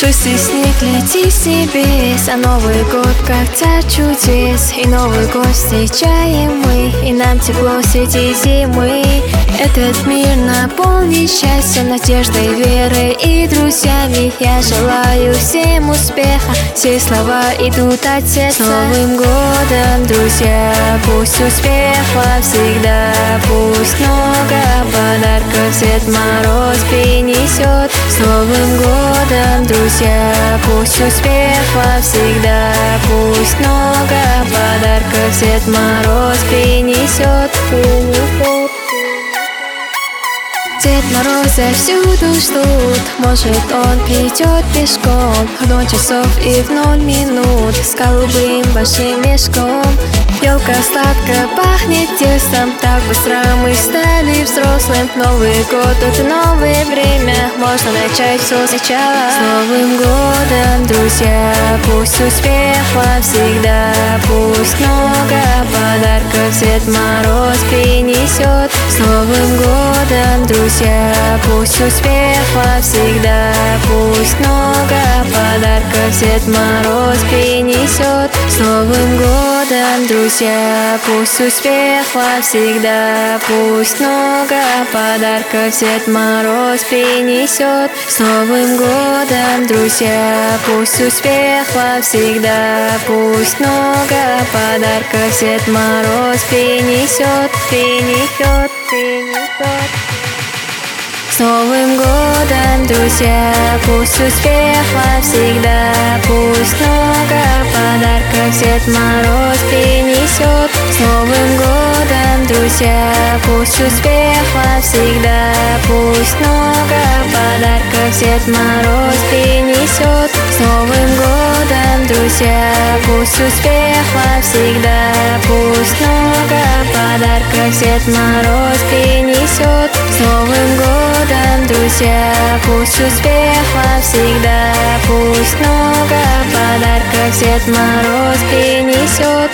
Пушистый снег, лети с небес, а Новый год как царь чудес. И Новый год встречаем мы, и нам тепло среди зимы. Этот мир наполнен счастьем, надеждой, верой и друзьями. Я желаю всем успеха, все слова идут от сердца. С Новым годом, друзья, пусть успех вам всегда, пусть много подарков Дед Мороз принесет. С Новым годом, друзья, пусть успех вам всегда, пусть много подарков Дед Мороз принесет. Дед Мороза всюду ждут, может он придет пешком в 0 часов и в 0 минут с голубым большим мешком. Елка сладко пахнет тестом, так быстро мы стали взрослым. Новый год — это новое время, можно начать все сначала. С Новым годом, друзья, пусть успех вам всегда, пусть много подарков Дед Мороз принесет. С Новым годом, друзья, пусть успех вам всегда, пусть много подарков Дед Мороз принесет. С Новым годом, друзья, пусть успех вам всегда, пусть много подарков Дед Мороз принесет. С Новым годом, друзья, пусть успех вам всегда, пусть много подарков Дед Мороз принесет, принесет, принесет. С Новым годом, друзья, пусть успех вам всегда, пусть много подарков Дед Мороз принесет. С Новым годом, друзья, пусть успех вам всегда, пусть много подарков Дед Мороз принесет. С Новым годом, друзья, пусть успех вам всегда, пусть много подарков Дед Мороз принесет. С Новым годом, друзья, пусть успех вам всегда, пусть много подарков Дед Мороз принесет.